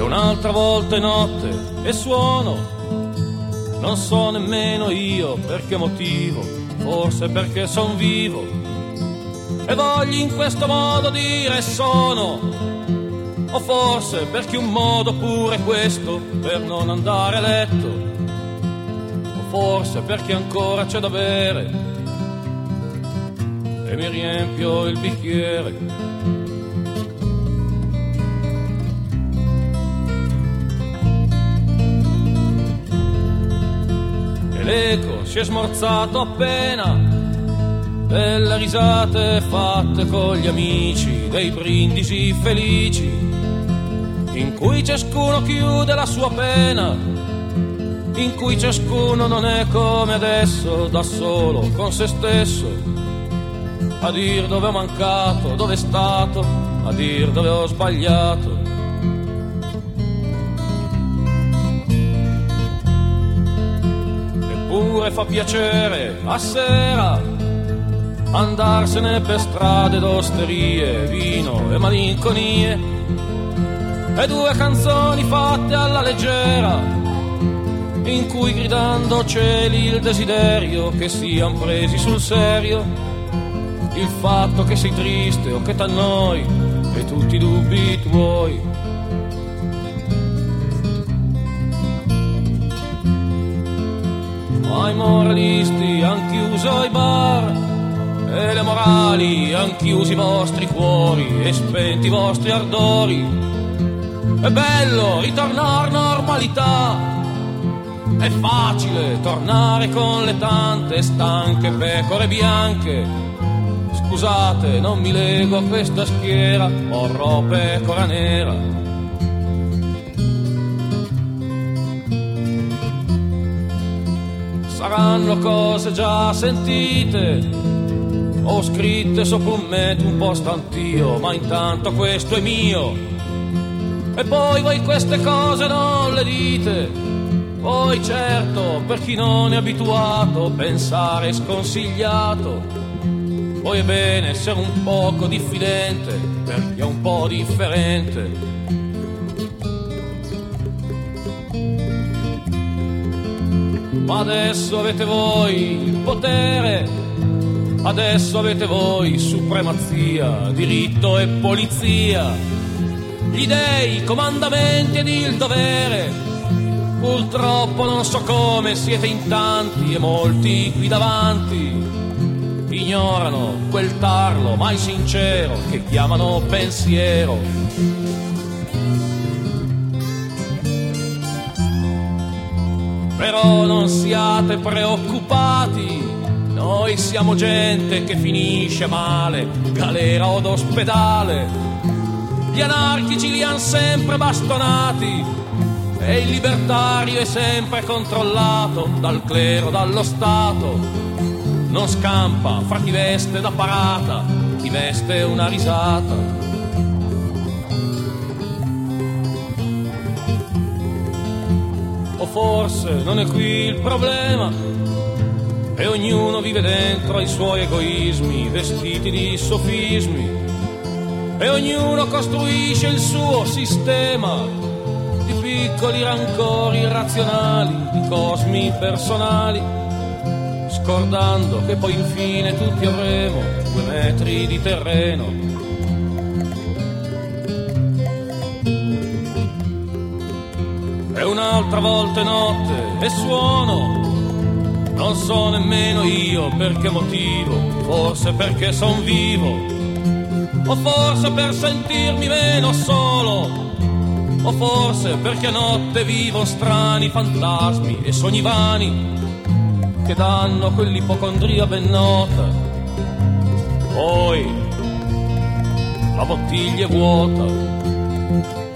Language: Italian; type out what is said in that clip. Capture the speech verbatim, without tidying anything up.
un'altra volta è notte e suono, non so nemmeno io per che motivo, forse perché son vivo e voglio in questo modo dire sono, o forse perché un modo pure questo per non andare a letto, o forse perché ancora c'è da bere e mi riempio il bicchiere. L'eco si è smorzato appena delle risate fatte con gli amici, dei brindisi felici in cui ciascuno chiude la sua pena, in cui ciascuno non è come adesso, da solo con se stesso, a dir dove ho mancato, dove è stato, a dir dove ho sbagliato. Eppure fa piacere a sera andarsene per strade d'osterie, vino e malinconie e due canzoni fatte alla leggera in cui gridando cieli il desiderio che sian presi sul serio il fatto che sei triste o che t'annoi e tutti i dubbi tuoi. Ma i moralisti han chiuso i bar e le morali han chiuso i vostri cuori e spenti i vostri ardori. È bello ritornare normalità, è facile tornare con le tante stanche pecore bianche. Scusate, non mi lego a questa schiera, vorrò pecora nera. Saranno cose già sentite o scritte sopra un metro un po' stantio, ma intanto questo è mio. E poi voi queste cose non le dite, voi certo per chi non è abituato pensare è sconsigliato. Poi è bene essere un poco diffidente per chi è un po' differente. Ma adesso avete voi il potere, adesso avete voi supremazia, diritto e polizia, gli dei, i comandamenti ed il dovere. Purtroppo non so come siete in tanti e molti qui davanti ignorano quel tarlo mai sincero che chiamano pensiero. Però non siate preoccupati, noi siamo gente che finisce male, galera o d'ospedale. Gli anarchici li han sempre bastonati e il libertario è sempre controllato dal clero, dallo Stato. Non scampa fra chi veste da parata, chi veste una risata. O forse non è qui il problema e ognuno vive dentro i suoi egoismi vestiti di sofismi e ognuno costruisce il suo sistema di piccoli rancori irrazionali, di cosmi personali, scordando che poi infine tutti avremo due metri di terreno. E un'altra volta è notte e suono, non so nemmeno io per che motivo, forse perché son vivo, o forse per sentirmi meno solo, o forse perché a notte vivo strani fantasmi e sogni vani che danno quell'ipocondria ben nota. Poi la bottiglia è vuota.